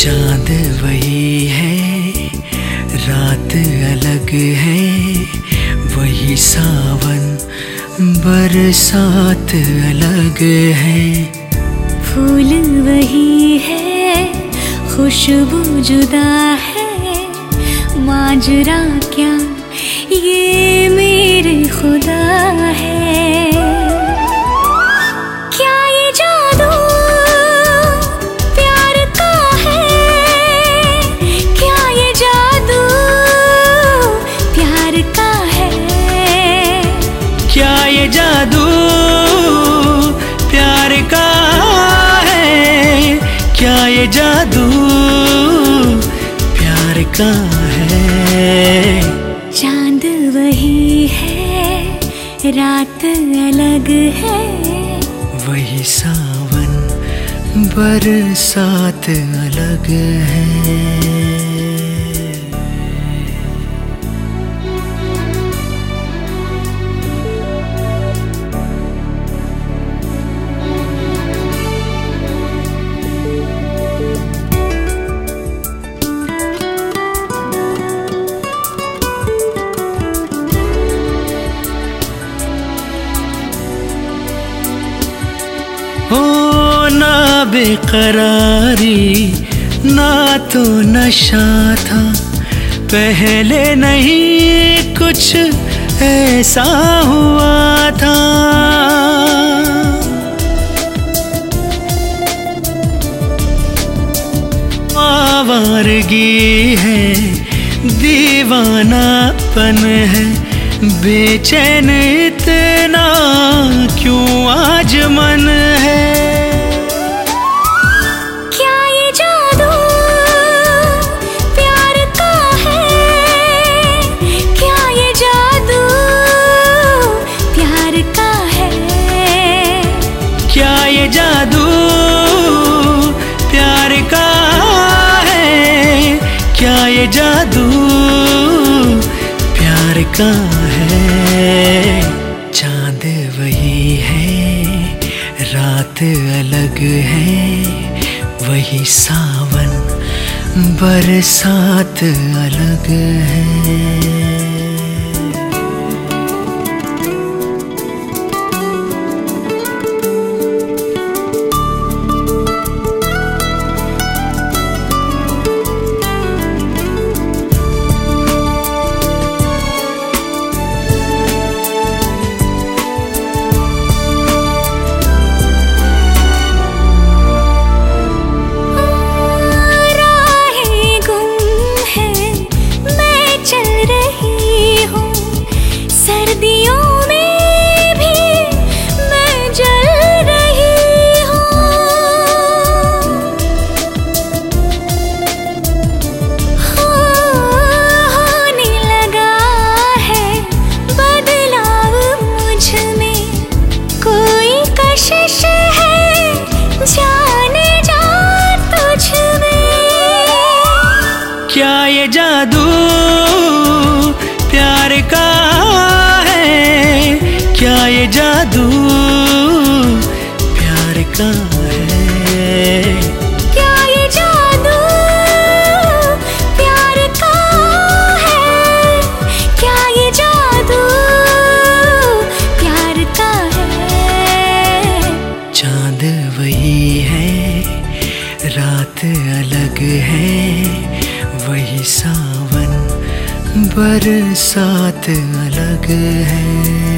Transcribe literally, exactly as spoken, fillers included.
चांद वही है, रात अलग है, वही सावन बरसात अलग है। फूल वही है, खुशबू जुदा है, माजरा क्या ये मेरे खुदा है। जादू प्यार का है, क्या ये जादू प्यार का है। चांद वही है, रात अलग है, वही सावन बरसात अलग है। हो ना बेकरारी ना तो नशा था, पहले नहीं कुछ ऐसा हुआ था। आवारगी है, दीवानापन है, बेचैन इतना क्यों आज मन है। क्या ये जादू प्यार का है, क्या ये जादू प्यार का है। क्या ये जादू प्यार का है, क्या ये जादू प्यार का है। चांद वही है, रात अलग है, वही सावन बरसात अलग है। क्या ये जादू प्यार का है, क्या ये जादू प्यार का है। क्या ये जादू प्यार का है, क्या ये जादू प्यार का है। चांद वही है, रात अलग है, वही सावन बरसात अलग है।